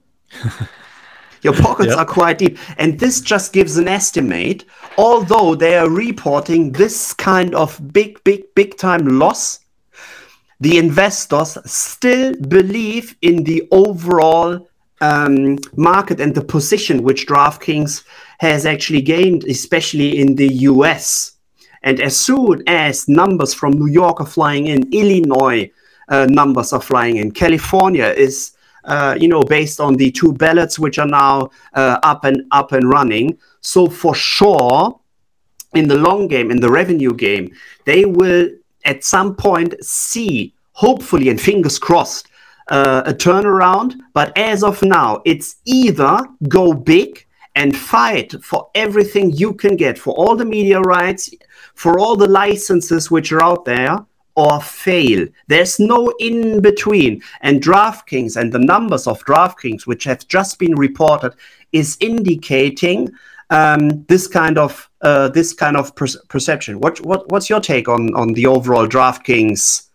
Your pockets yep. are quite deep. And this just gives an estimate. Although they are reporting this kind of big, big, big time loss, the investors still believe in the overall um, market and the position which DraftKings has actually gained, especially in the U S. And as soon as numbers from New York are flying in, Illinois uh, numbers are flying in, California is, uh, you know, based on the two ballots which are now uh, up and up and running. So for sure, in the long game, in the revenue game, they will at some point see, hopefully, and fingers crossed, uh, a turnaround. But as of now, it's either go big and fight for everything you can get, for all the media rights, for all the licenses which are out there, or fail. There's no in between. And DraftKings and the numbers of DraftKings, which have just been reported, is indicating um, this kind of uh, this kind of per- perception. What what what's your take on on the overall DraftKings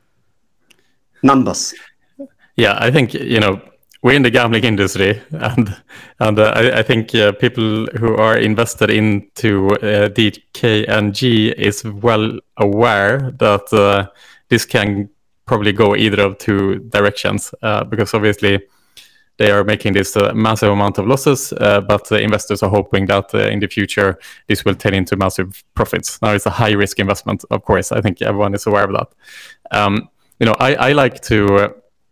numbers? Yeah, I think, you know, we're in the gambling industry, and and uh, I, I think uh, people who are invested into uh, D K N G is well aware that uh, this can probably go either of two directions, uh, because obviously they are making this uh, massive amount of losses, uh, but uh, investors are hoping that uh, in the future this will turn into massive profits. Now, it's a high risk investment, of course. I think everyone is aware of that. Um, you know, I, I like to. Uh,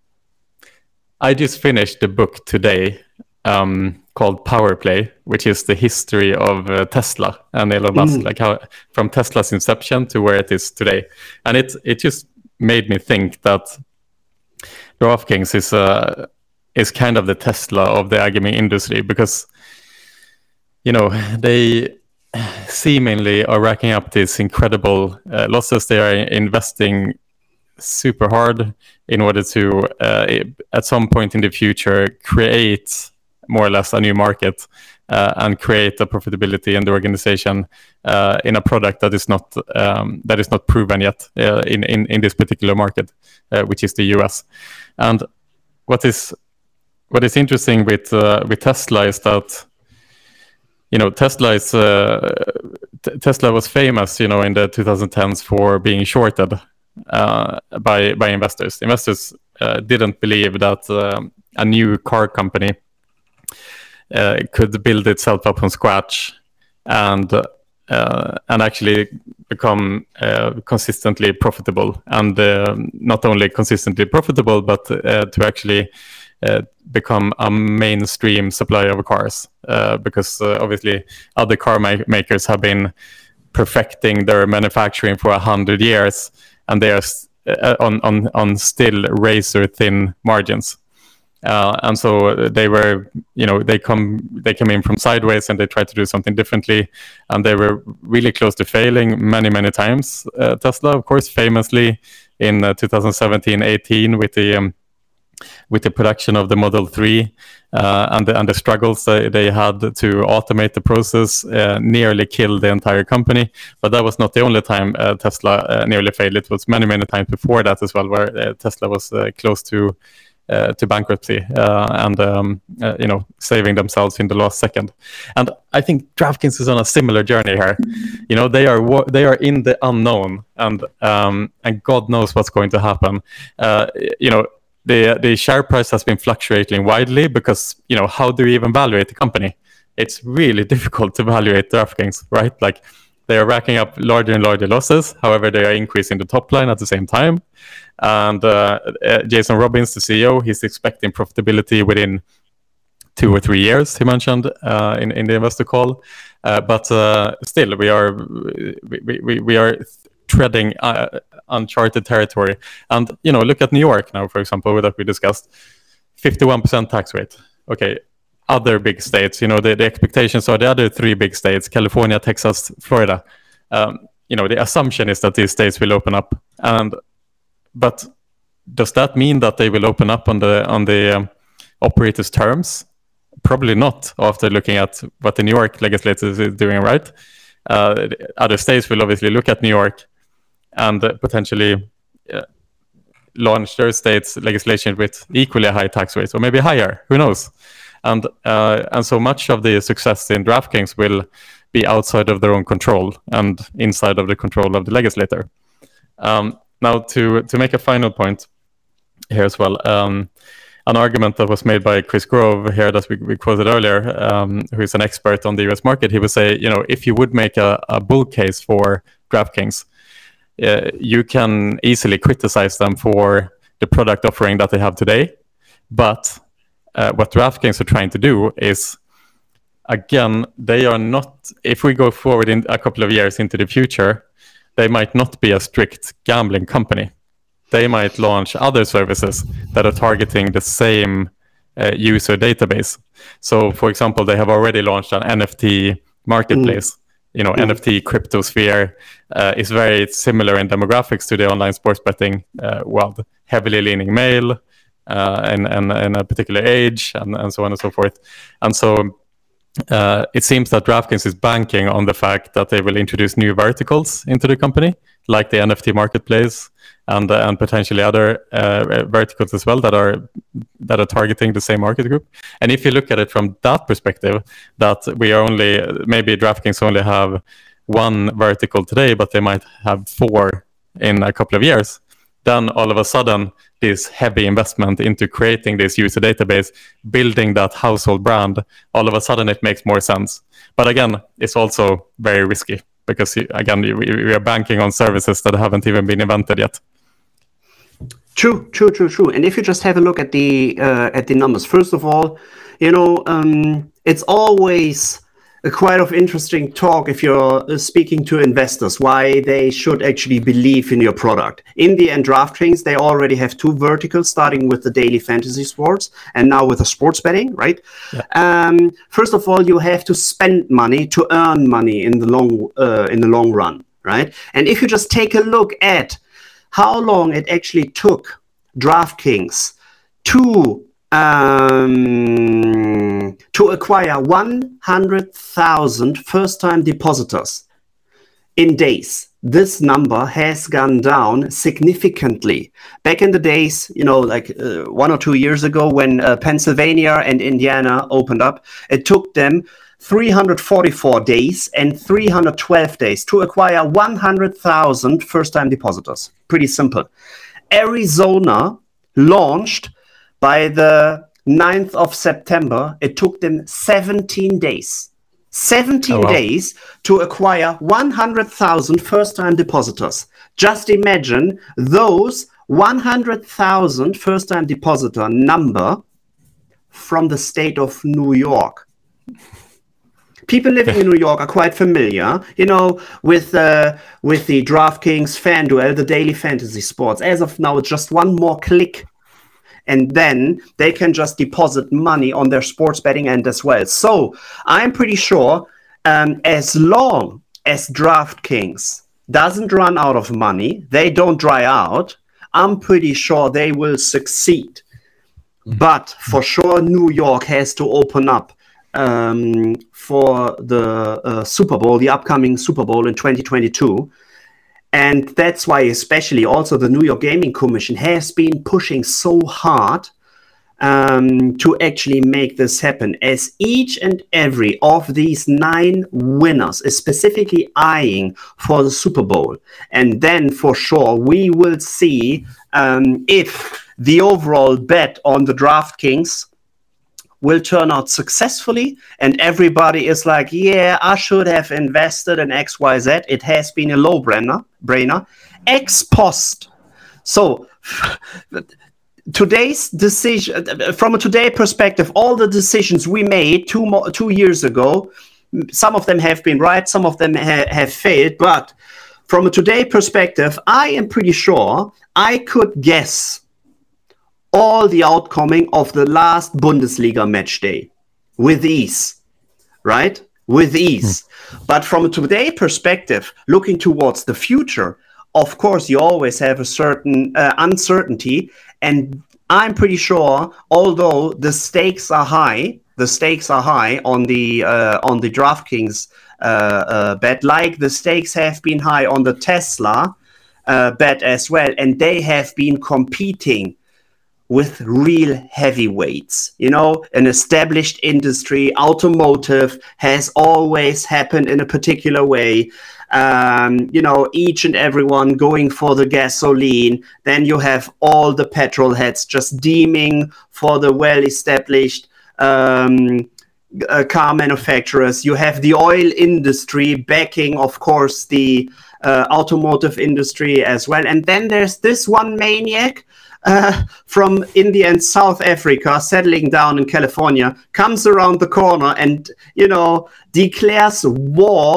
I just finished the book today um, called Power Play, which is the history of uh, Tesla and Elon Musk, mm. like how from Tesla's inception to where it is today. And it it just made me think that DraftKings is uh, is kind of the Tesla of the iGaming industry, because, you know, they seemingly are racking up these incredible uh, losses. They are investing super hard in order to, uh, at some point in the future, create more or less a new market uh, and create a profitability in the organization uh, in a product that is not um, that is not proven yet uh, in, in in this particular market, uh, which is the U S. And what is what is interesting with uh, with Tesla is that, you know, Tesla is uh, t- Tesla was famous, you know, in the twenty tens for being shorted uh, by by investors. Investors uh, didn't believe that uh, a new car company uh, could build itself up from scratch and uh, and actually become uh, consistently profitable, and uh, not only consistently profitable, but uh, to actually uh, become a mainstream supplier of cars, uh, because uh, obviously other car ma- makers have been perfecting their manufacturing for a hundred years, and they are uh, on on on still razor thin margins. Uh, and so they were, you know, they come they came in from sideways and they tried to do something differently, and they were really close to failing many many times. Uh, Tesla, of course, famously in uh, twenty seventeen eighteen with the um, with the production of the Model three uh, and the and the struggles they, they had to automate the process, uh, nearly killed the entire company. But that was not the only time uh, Tesla uh, nearly failed. It was many many times before that as well, where uh, Tesla was uh, close to. Uh, to bankruptcy uh, and um, uh, you know, saving themselves in the last second. And I think DraftKings is on a similar journey here. You know, they are wo- they are in the unknown, and um, and God knows what's going to happen. Uh, you know, the the share price has been fluctuating widely because, you know, how do you even evaluate the company? It's really difficult to evaluate DraftKings, right? Like, they are racking up larger and larger losses. However, they are increasing the top line at the same time. And uh, uh, Jason Robins, the C E O, he's expecting profitability within two or three years, he mentioned uh, in, in the investor call. Uh, but uh, still, we are we, we, we are treading uh, uncharted territory. And, you know, look at New York now, for example, that we discussed. fifty-one percent tax rate. Okay. Other big states, you know, the, the expectations are the other three big states, California, Texas, Florida. Um, you know, the assumption is that these states will open up. And but does that mean that they will open up on the on the um, operators' terms? Probably not, after looking at what the New York legislature is doing, right? Uh, other states will obviously look at New York and uh, potentially uh, launch their states' legislation with equally high tax rates, or maybe higher, who knows? And uh, and so much of the success in DraftKings will be outside of their own control and inside of the control of the legislator. Um, now, to to make a final point here as well, um, an argument that was made by Chris Grove here that we, we quoted earlier, um, who is an expert on the U S market, he would say, you know, if you would make a, a bull case for DraftKings, uh, you can easily criticize them for the product offering that they have today, but Uh, what DraftKings are trying to do is, again, they are not, if we go forward in a couple of years into the future, they might not be a strict gambling company. They might launch other services that are targeting the same uh, user database. So, for example, they have already launched an N F T marketplace. Mm. You know, mm. N F T Cryptosphere uh, is very similar in demographics to the online sports betting uh, world, heavily leaning male uh, and, and, and a particular age and, and so on and so forth. And so uh, it seems that DraftKings is banking on the fact that they will introduce new verticals into the company, like the N F T marketplace and uh, and potentially other uh, verticals as well that are that are targeting the same market group. And if you look at it from that perspective, that we are only, maybe DraftKings only have one vertical today, but they might have four in a couple of years, then all of a sudden this heavy investment into creating this user database, building that household brand, all of a sudden it makes more sense. But again, it's also very risky, because again, we are banking on services that haven't even been invented yet. True, true, true, true. And if you just have a look at the uh, at the numbers, first of all, you know, um, it's always a quite of interesting talk if you're speaking to investors, why they should actually believe in your product. In the end, DraftKings, they already have two verticals, starting with the daily fantasy sports and now with the sports betting, right? Yeah. Um, first of all, you have to spend money to earn money in the long uh, in the long run, right? And if you just take a look at how long it actually took DraftKings to um, to acquire one hundred thousand first-time depositors in days, this number has gone down significantly. Back in the days, you know, like uh, one or two years ago, when uh, Pennsylvania and Indiana opened up, it took them three hundred forty-four days and three hundred twelve days to acquire one hundred thousand first-time depositors. Pretty simple. Arizona launched by the ninth of September. It took them seventeen days. seventeen oh, wow. days to acquire one hundred thousand first-time depositors. Just imagine those one hundred thousand first-time depositor number from the state of New York. People living in New York are quite familiar, you know, with uh, with the DraftKings, FanDuel, the daily fantasy sports. As of now, it's just one more click, and then they can just deposit money on their sports betting end as well. So I'm pretty sure um, as long as DraftKings doesn't run out of money, they don't dry out, I'm pretty sure they will succeed. Mm-hmm. But for sure, New York has to open up um for the uh, Super Bowl, the upcoming Super Bowl in twenty twenty-two. And that's why especially also the New York Gaming Commission has been pushing so hard um, to actually make this happen, as each and every of these nine winners is specifically eyeing for the Super Bowl. And then for sure we will see um, if the overall bet on the DraftKings will turn out successfully, and everybody is like, yeah, I should have invested in X Y Z. It has been a low brainer, brainer. Ex post. So today's decision, from a today perspective, all the decisions we made two mo- two years ago, some of them have been right, some of them ha- have failed, but from a today perspective, I am pretty sure I could guess all the outcoming of the last Bundesliga match day with ease, right? With ease. Mm. But from a today perspective, looking towards the future, of course, you always have a certain uh, uncertainty. And I'm pretty sure, although the stakes are high, the stakes are high on the uh, on the DraftKings uh, uh, bet, like the stakes have been high on the Tesla uh, bet as well, and they have been competing with real heavyweights. You know, an established industry, automotive has always happened in a particular way. Um, you know, each and everyone going for the gasoline. Then you have all the petrol heads just deeming for the well-established um, uh, car manufacturers. You have the oil industry backing, of course, the uh, automotive industry as well. And then there's this one maniac Uh, from India and South Africa, settling down in California, comes around the corner and, you know, declares war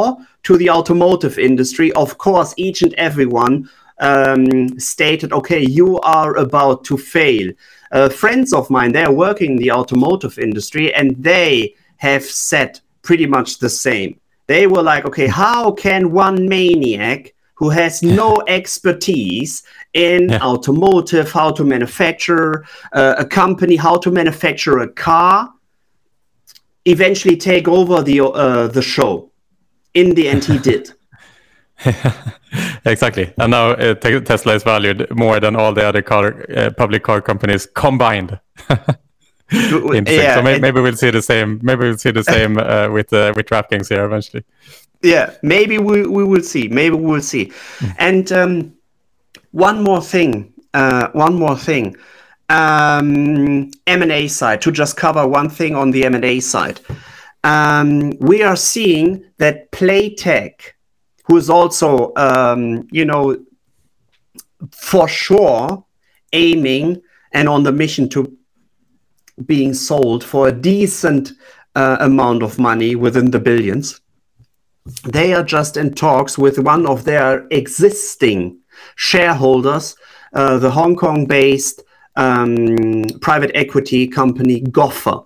to the automotive industry. Of course, each and everyone um, stated, okay, you are about to fail. Uh, friends of mine, they're working in the automotive industry, and they have said pretty much the same. They were like, okay, how can one maniac who has no expertise in yeah. automotive, how to manufacture uh, a company, how to manufacture a car, eventually take over the uh, the show? In the end, he did. Exactly. And now uh, Tesla is valued more than all the other car uh, public car companies combined. Yeah, so maybe, maybe we'll see the same. Maybe we'll see the same uh, with uh, with DraftKings here eventually. Yeah, maybe we, we will see. Maybe we will see. Mm. And um, one more thing. Uh, one more thing. Um, M and A side. To just cover one thing on the M and A side, um, we are seeing that Playtech, who is also, um, you know, for sure aiming and on the mission to being sold for a decent uh, amount of money within the billions. They are just in talks with one of their existing shareholders, uh, the Hong Kong-based um, private equity company Gopher.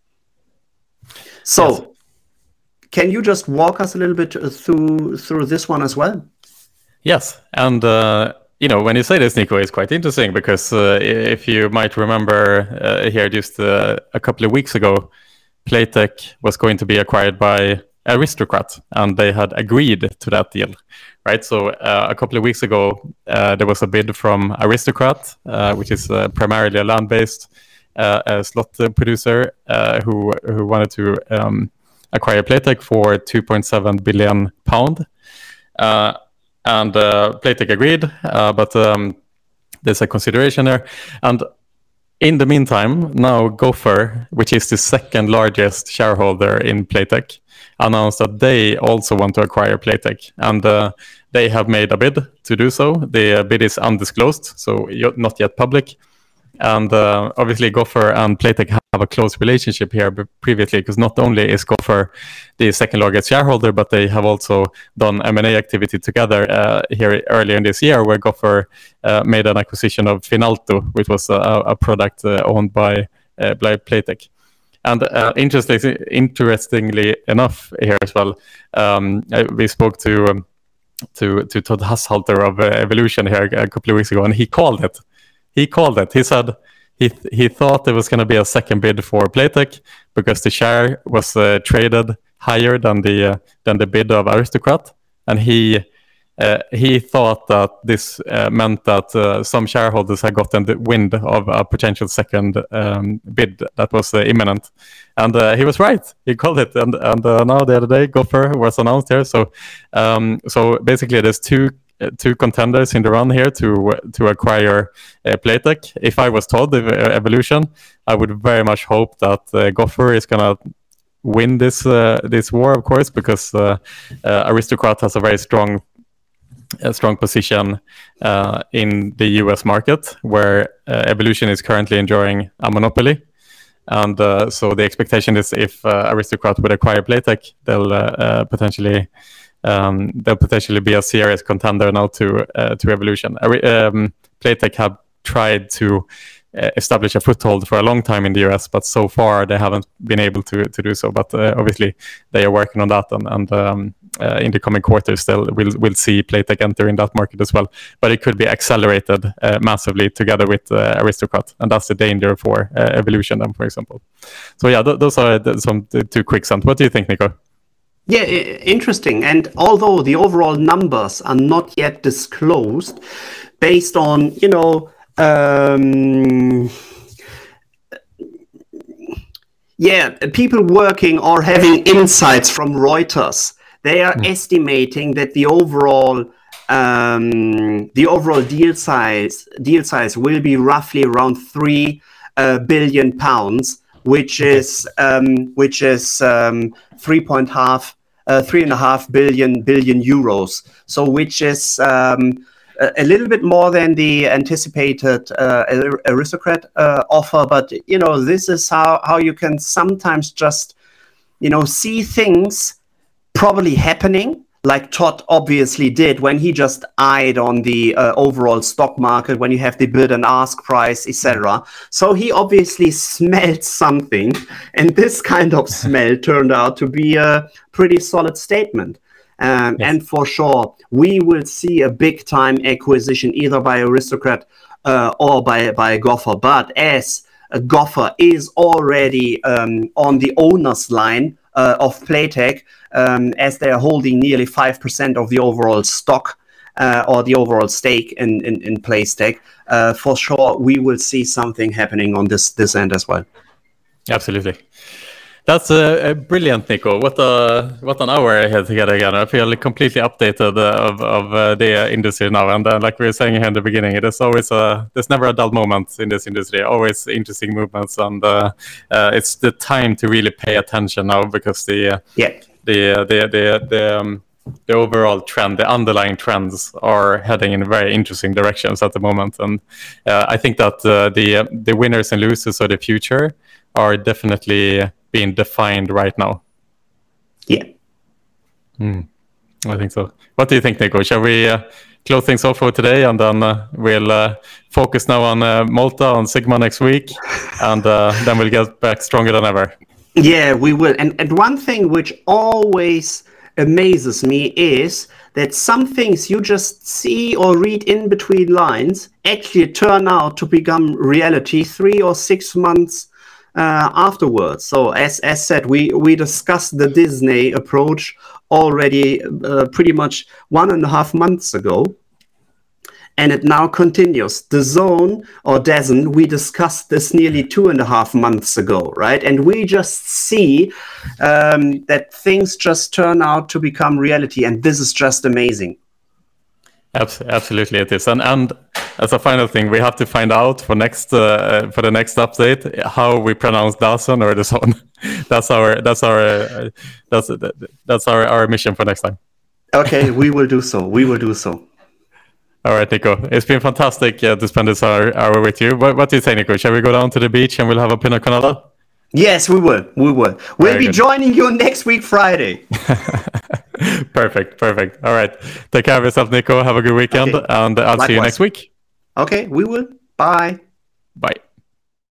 So, yes. Can you just walk us a little bit through through this one as well? Yes, and uh, you know, when you say this, Nico, it's quite interesting because uh, if you might remember uh, here just uh, a couple of weeks ago, Playtech was going to be acquired by Aristocrat, and they had agreed to that deal, right? So uh, a couple of weeks ago, uh, there was a bid from Aristocrat, uh, which is uh, primarily a land-based uh, a slot producer uh, who who wanted to um, acquire Playtech for two point seven billion pound. Uh, And uh, Playtech agreed, uh, but um, there's a consideration there. And in the meantime, now Gopher, which is the second largest shareholder in Playtech, announced that they also want to acquire Playtech. And uh, they have made a bid to do so. The bid is undisclosed, so not yet public. And uh, obviously Gopher and Playtech have a close relationship here previously, because not only is Gopher the second largest shareholder, but they have also done M and A activity together uh, here earlier in this year, where Gopher uh, made an acquisition of Finalto, which was a, a product uh, owned by, uh, by Playtech. And uh, interestingly, interestingly enough here as well, um, we spoke to, um, to, to Todd Hasshalter of uh, Evolution here a couple of weeks ago, and he called it. He called it. He said he th- he thought there was going to be a second bid for Playtech because the share was uh, traded higher than the uh, than the bid of Aristocrat, and he uh, he thought that this uh, meant that uh, some shareholders had gotten the wind of a potential second um, bid that was uh, imminent, and uh, he was right. He called it, and and uh, now the other day Gopher was announced here. So um, so basically, there's two. two contenders in the run here to to acquire uh, Playtech. If I was told the Evolution, I would very much hope that uh, Gopher is gonna win this uh, this war, of course, because uh, uh, Aristocrat has a very strong a strong position uh, in the U S market, where uh, Evolution is currently enjoying a monopoly. And uh, so the expectation is if uh, Aristocrat would acquire Playtech, they'll uh, uh, potentially Um, they'll potentially be a serious contender now to uh, to Evolution. Um, Playtech have tried to uh, establish a foothold for a long time in the U S, but so far they haven't been able to to do so. But uh, obviously they are working on that, and, and um, uh, in the coming quarters, they'll we'll we'll see Playtech enter in that market as well. But it could be accelerated uh, massively together with uh, Aristocrat, and that's the danger for uh, Evolution, then, for example. So yeah, th- those are th- some th- two quick cents. What do you think, Nico? Yeah, interesting. And although the overall numbers are not yet disclosed, based on, you know, um, yeah, people working or having insights from Reuters, they are mm. estimating that the overall um, the overall deal size deal size will be roughly around three uh, billion pounds, which is um, which is um, three point half. Uh, three and a half billion billion euros, so which is um, a, a little bit more than the anticipated uh, Aristocrat uh, offer. But you know, this is how how you can sometimes just you know see things probably happening, like Todd obviously did when he just eyed on the uh, overall stock market, when you have the bid and ask price, et cetera. So he obviously smelled something, and this kind of smell turned out to be a pretty solid statement. Um, yes. And for sure, we will see a big-time acquisition either by Aristocrat uh, or by, by Gopher. But as uh, Gopher is already um, on the owner's line uh, of Playtech, um, as they are holding nearly five percent of the overall stock uh, or the overall stake in, in, in Playtech, uh, for sure, we will see something happening on this, this end as well. Absolutely. That's uh, brilliant, Nico. What a what an hour I had together again. I feel completely updated uh, of of uh, the industry now. And uh, like we were saying here in the beginning, it is always a there's never a dull moment in this industry. Always interesting movements, and uh, uh, it's the time to really pay attention now because the uh, yeah the uh, the the the, um, the overall trend, the underlying trends are heading in very interesting directions at the moment. And uh, I think that uh, the uh, the winners and losers of the future are definitely being defined right now. Yeah. Mm, I think so. What do you think, Nico? Shall we uh, close things off for today, and then uh, we'll uh, focus now on uh, Malta, on Sigma next week, and uh, then we'll get back stronger than ever? Yeah, we will. And, and one thing which always amazes me is that some things you just see or read in between lines actually turn out to become reality three or six months Uh, afterwards. So as as said, we we discussed the Disney approach already uh, pretty much one and a half months ago, and it now continues. The Zone or DAZN, we discussed this nearly two and a half months ago, right? And we just see um, that things just turn out to become reality, and this is just amazing. Absolutely, it is. And and as a final thing, we have to find out for next uh, for the next update how we pronounce DAZN or the Zone. That's our that's our uh, that's that's our, our mission for next time. Okay, we will do so. We will do so. All right, Nico. It's been fantastic uh, to spend this hour, hour with you. What, what do you say, Nico? Shall we go down to the beach and we'll have a pina colada? Yes, we will. We will. We'll Very be good. Joining you next week, Friday. Perfect. Perfect. All right. Take care of yourself, Nico. Have a good weekend. Okay. And I'll Likewise. See you next week. Okay, we will. Bye. Bye.